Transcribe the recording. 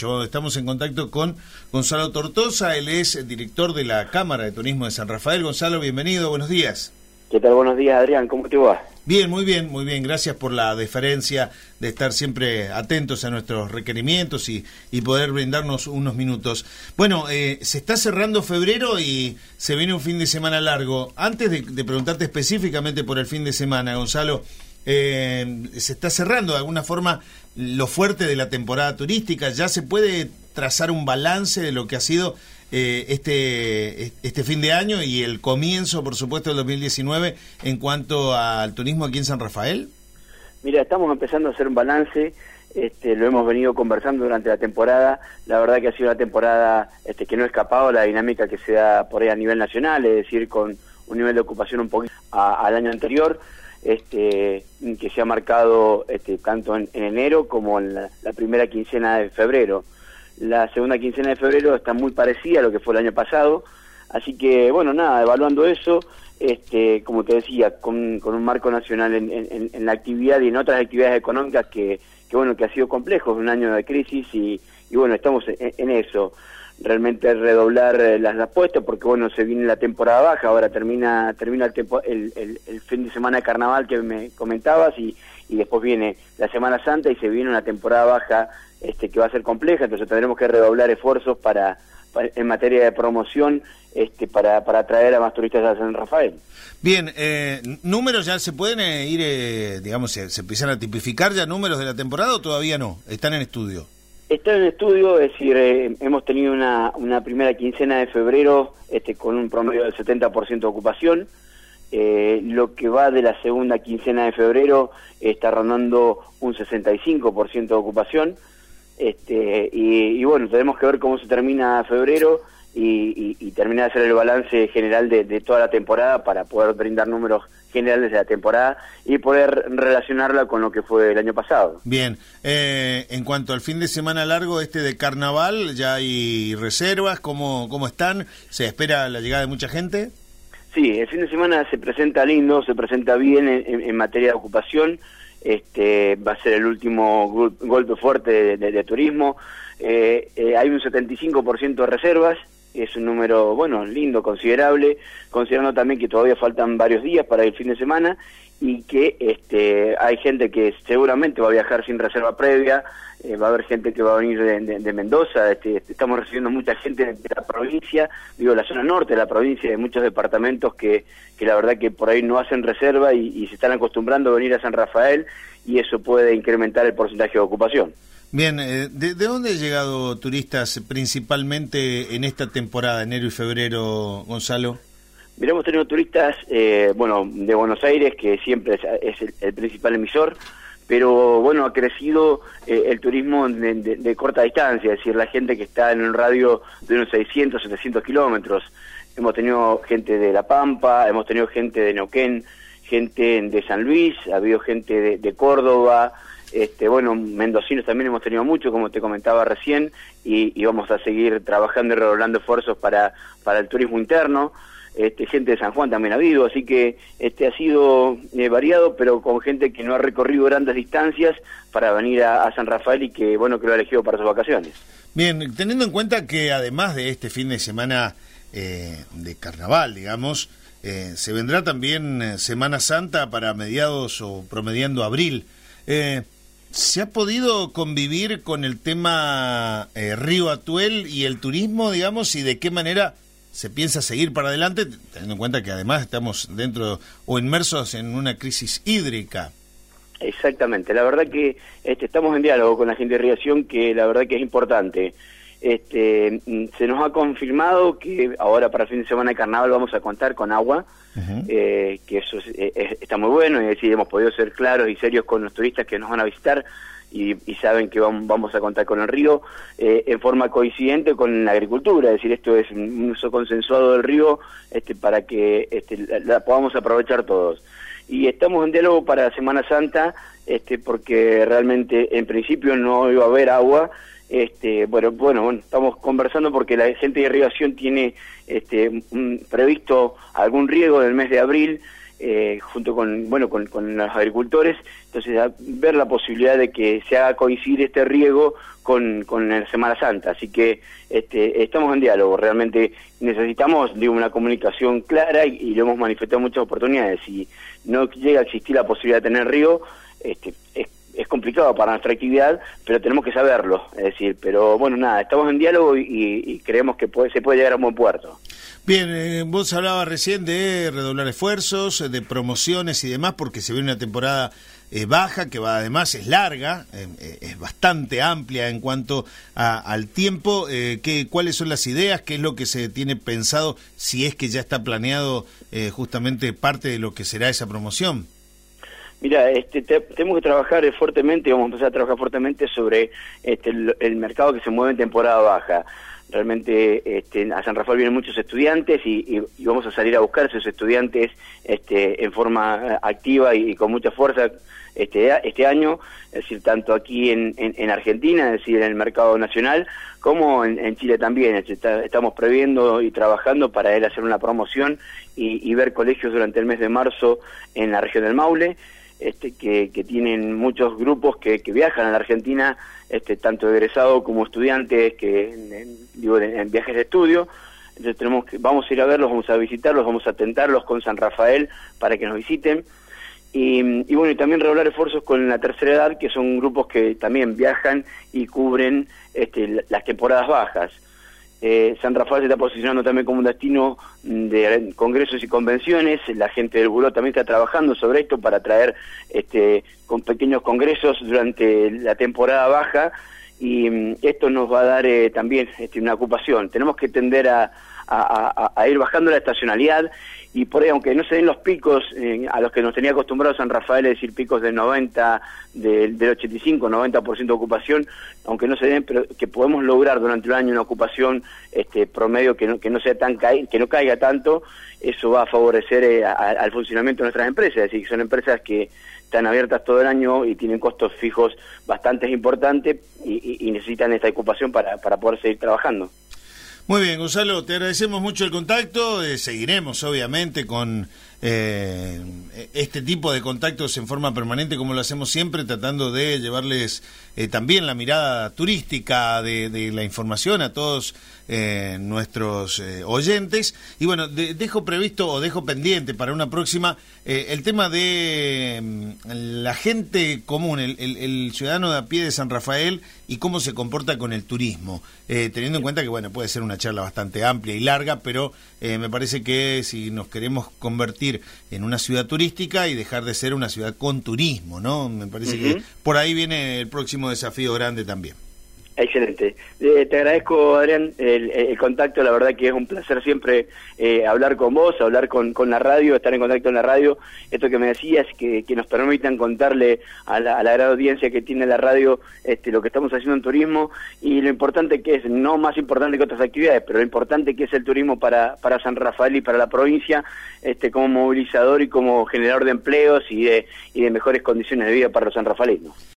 18. Estamos en contacto con Gonzalo Tortosa, él es director de la Cámara de Turismo de San Rafael. Gonzalo, bienvenido, buenos días. ¿Qué tal? Buenos días, Adrián, ¿cómo te va? Bien, muy bien, muy bien. Gracias por la deferencia de estar siempre atentos a nuestros requerimientos y poder brindarnos unos minutos. Bueno, se está cerrando febrero y se viene un fin de semana largo. Antes de preguntarte específicamente por el fin de semana, Gonzalo, se está cerrando de alguna forma lo fuerte de la temporada turística. ¿Ya se puede trazar un balance de lo que ha sido este fin de año y el comienzo, por supuesto, del 2019 en cuanto al turismo aquí en San Rafael? Mira, estamos empezando a hacer un balance, lo hemos venido conversando durante la temporada. La verdad que ha sido una temporada que no ha escapado la dinámica que se da por ahí a nivel nacional, es decir, con un nivel de ocupación un poquito al año anterior, que se ha marcado tanto en enero como en la primera quincena de febrero. La segunda quincena de febrero está muy parecida a lo que fue el año pasado, así que, bueno, nada, evaluando eso, como te decía, con un marco nacional en la actividad y en otras actividades económicas que ha sido complejo, es un año de crisis y bueno, estamos en eso. Realmente redoblar las apuestas porque, bueno, se viene la temporada baja, ahora termina el fin de semana de carnaval que me comentabas y después viene la Semana Santa y se viene una temporada baja que va a ser compleja, entonces tendremos que redoblar esfuerzos en materia de promoción para atraer a más turistas a San Rafael. Bien, ¿números ya se pueden ir, digamos, se empiezan a tipificar ya números de la temporada o todavía no? ¿Están en estudio? Está en estudio, es decir, hemos tenido una primera quincena de febrero con un promedio del 70% de ocupación. Lo que va de la segunda quincena de febrero está rondando un 65% de ocupación. Y bueno, tenemos que ver cómo se termina febrero y terminar de hacer el balance general de toda la temporada para poder brindar números generales de la temporada y poder relacionarla con lo que fue el año pasado. Bien, en cuanto al fin de semana largo de carnaval, ¿ya hay reservas? ¿Cómo están? ¿Se espera la llegada de mucha gente? Sí, el fin de semana se presenta lindo, se presenta bien en materia de ocupación. Va a ser el último golpe fuerte de turismo. Hay un 75% de reservas, es un número, bueno, lindo, considerable, considerando también que todavía faltan varios días para el fin de semana y que hay gente que seguramente va a viajar sin reserva previa, va a haber gente que va a venir de Mendoza, estamos recibiendo mucha gente de la provincia, la zona norte de la provincia, de muchos departamentos que la verdad que por ahí no hacen reserva y se están acostumbrando a venir a San Rafael y eso puede incrementar el porcentaje de ocupación. Bien, ¿de dónde han llegado turistas principalmente en esta temporada, enero y febrero, Gonzalo? Mira, hemos tenido turistas, de Buenos Aires, que siempre es el principal emisor, pero bueno, ha crecido el turismo de corta distancia, es decir, la gente que está en un radio de unos 600, 700 kilómetros. Hemos tenido gente de La Pampa, hemos tenido gente de Neuquén, gente de San Luis, ha habido gente de Córdoba, mendocinos también hemos tenido mucho, como te comentaba recién, y vamos a seguir trabajando y redoblando esfuerzos para el turismo interno. Gente de San Juan también ha habido, así que ha sido variado, pero con gente que no ha recorrido grandes distancias para venir a San Rafael y que lo ha elegido para sus vacaciones. Bien, teniendo en cuenta que además de este fin de semana de carnaval, digamos, se vendrá también Semana Santa para mediados o promediando abril. ¿Se ha podido convivir con el tema Río Atuel y el turismo, digamos, y de qué manera se piensa seguir para adelante, teniendo en cuenta que además estamos dentro o inmersos en una crisis hídrica? Exactamente, la verdad que estamos en diálogo con la gente de irrigación, que la verdad que es importante. Se nos ha confirmado que ahora para el fin de semana de carnaval vamos a contar con agua, que eso está muy bueno, es decir, hemos podido ser claros y serios con los turistas que nos van a visitar y saben que vamos a contar con el río en forma coincidente con la agricultura, es decir, esto es un uso consensuado del río para que la podamos aprovechar todos. Y estamos en diálogo para Semana Santa, porque realmente en principio no iba a haber agua. Bueno, estamos conversando porque la gente de irrigación tiene previsto algún riego en el mes de abril, junto con los agricultores, entonces ver la posibilidad de que se haga coincidir este riego con la Semana Santa. Así que estamos en diálogo, realmente necesitamos una comunicación clara y lo hemos manifestado en muchas oportunidades. Si no llega a existir la posibilidad de tener río, es complicado para nuestra actividad, pero tenemos que saberlo, es decir, pero bueno, nada, estamos en diálogo y creemos que se puede llegar a un buen puerto. Bien, vos hablabas recién de redoblar esfuerzos, de promociones y demás, porque se viene una temporada baja, que además es larga, es bastante amplia en cuanto al tiempo. ¿Cuáles son las ideas? ¿Qué es lo que se tiene pensado, si es que ya está planeado justamente parte de lo que será esa promoción? Mira, tenemos que trabajar fuertemente, vamos a empezar a trabajar fuertemente sobre el mercado que se mueve en temporada baja. Realmente a San Rafael vienen muchos estudiantes y vamos a salir a buscar a esos estudiantes en forma activa y con mucha fuerza este año, es decir, tanto aquí en Argentina, es decir, en el mercado nacional, como en Chile también. Estamos previendo y trabajando para él hacer una promoción y ver colegios durante el mes de marzo en la región del Maule, que tienen muchos grupos que viajan a la Argentina, tanto egresados como estudiantes en viajes de estudio. Entonces vamos a ir a verlos, vamos a visitarlos, vamos a tentarlos con San Rafael para que nos visiten. Y bueno, y también redoblar esfuerzos con la tercera edad, que son grupos que también viajan y cubren las temporadas bajas. San Rafael se está posicionando también como un destino de congresos y convenciones. La gente del Buró también está trabajando sobre esto para traer con pequeños congresos durante la temporada baja, y esto nos va a dar también una ocupación. Tenemos que tender a ir bajando la estacionalidad, y por ahí, aunque no se den los picos a los que nos tenía acostumbrado San Rafael, es decir, picos del 90, del 85, 90% de ocupación, aunque no se den, pero que podemos lograr durante el año una ocupación promedio que no sea que no caiga tanto. Eso va a favorecer al funcionamiento de nuestras empresas, es decir, que son empresas que están abiertas todo el año y tienen costos fijos bastante importantes y necesitan esta ocupación para poder seguir trabajando. Muy bien, Gonzalo, te agradecemos mucho el contacto. Seguiremos, obviamente, con este tipo de contactos en forma permanente, como lo hacemos siempre, tratando de llevarles también la mirada turística de la información a todos nuestros oyentes. Y bueno, dejo previsto o dejo pendiente para una próxima el tema de la gente común, el ciudadano de a pie de San Rafael, y cómo se comporta con el turismo, teniendo en cuenta que bueno, puede ser una charla bastante amplia y larga, pero me parece que si nos queremos convertir en una ciudad turística y dejar de ser una ciudad con turismo, ¿no? Me parece que por ahí viene el próximo desafío grande también. Excelente. Te agradezco, Adrián, el contacto. La verdad que es un placer siempre hablar con vos, hablar con la radio, estar en contacto en la radio. Esto que me decías, que nos permitan contarle a la gran audiencia que tiene la radio lo que estamos haciendo en turismo, y lo importante que es, no más importante que otras actividades, pero lo importante que es el turismo para San Rafael y para la provincia, como movilizador y como generador de empleos y de mejores condiciones de vida para los sanrafaelinos.